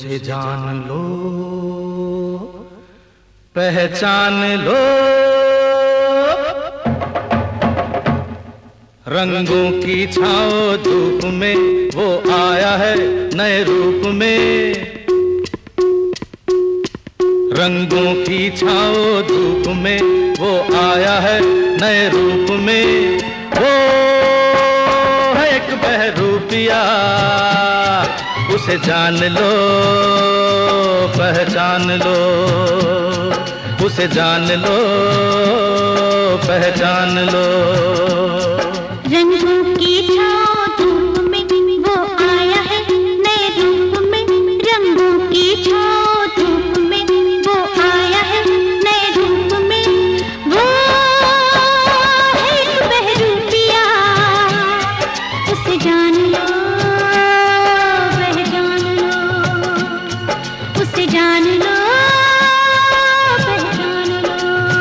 उसे जान लो, पहचान लो। रंगों की छाओ धूप में वो आया है नए रूप में। रंगों की छाओ धूप में वो आया है नए रूप में। वो है एक बहरूपिया, उसे जान लो, पहचान लो। उसे जान लो, पहचान लो। रंगों की छाओ धूप में वो आया है नए रूप में। रंगों की छाओ धूप में वो आया है नए रूप में। वो है एक बहरूपिया, उसे जान लो, पहचान लो। उसे जान लो, पहचान लो।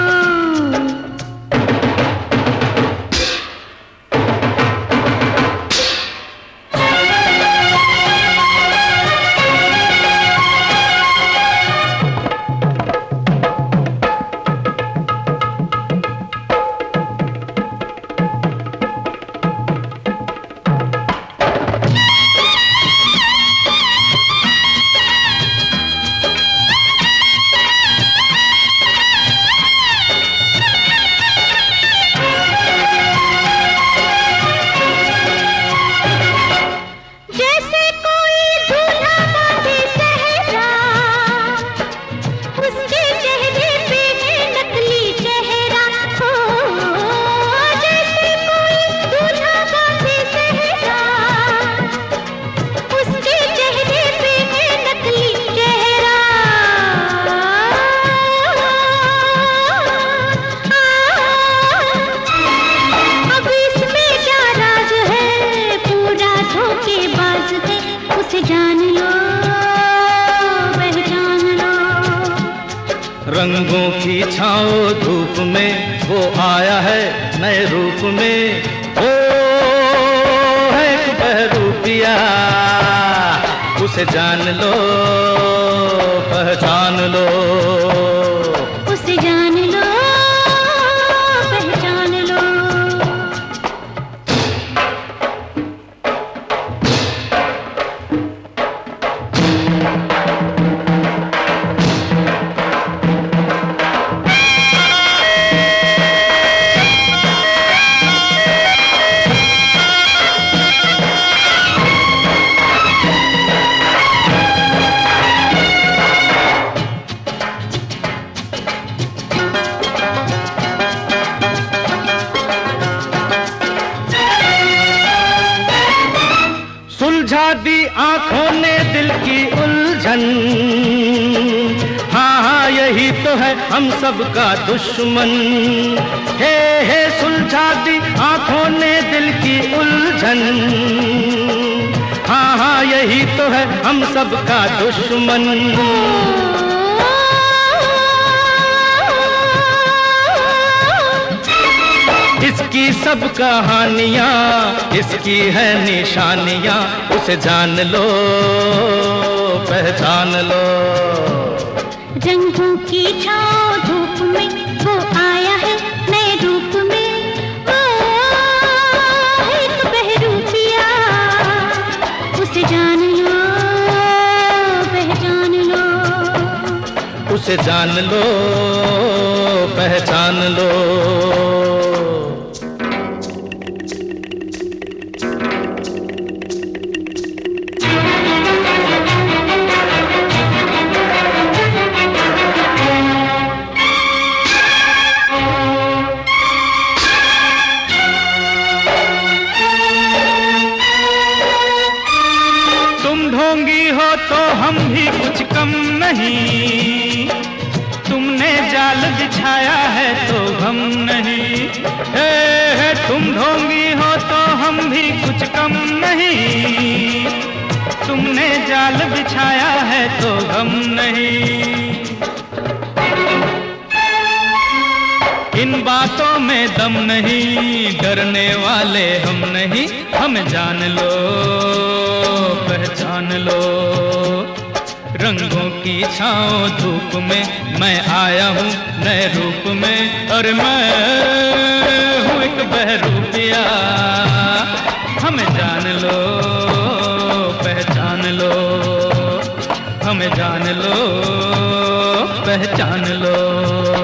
रंगों की छाओ धूप में वो आया है नए रूप में। ओ है एक बहरूपिया, उसे जान लो, पहचान लो। उसे जान लो, पहचान लो। सुलझा दी आंखों ने दिल की उलझन। हाँ हाँ यही तो है हम सब का दुश्मन। हे सुलझा दी आंखों ने दिल की उलझन। हाँ हाँ यही तो है हम सब का दुश्मन। इसकी सब कहानियाँ, इसकी है निशानियाँ। उसे जान लो, पहचान लो। रंगों की छाओ धूप में वो आया है नए रूप में। ओ है एक बहरूपिया, उसे जान लो, पहचान लो। उसे जान लो, पहचान लो। ढोंगी हो तो हम भी कुछ कम नहीं। तुमने जाल बिछाया है तो हम नहीं। हे तुम ढोंगी हो तो हम भी कुछ कम नहीं। तुमने जाल बिछाया है तो हम नहीं। इन बातों में दम नहीं, डरने वाले हम नहीं। हमें जान लो, पहचान लो। रंगों की छाँव धूप में मैं आया हूँ नए रूप में, और मैं हूँ एक बहरूपिया। हमें जान लो पहचान लो, हमें जान लो पहचान लो।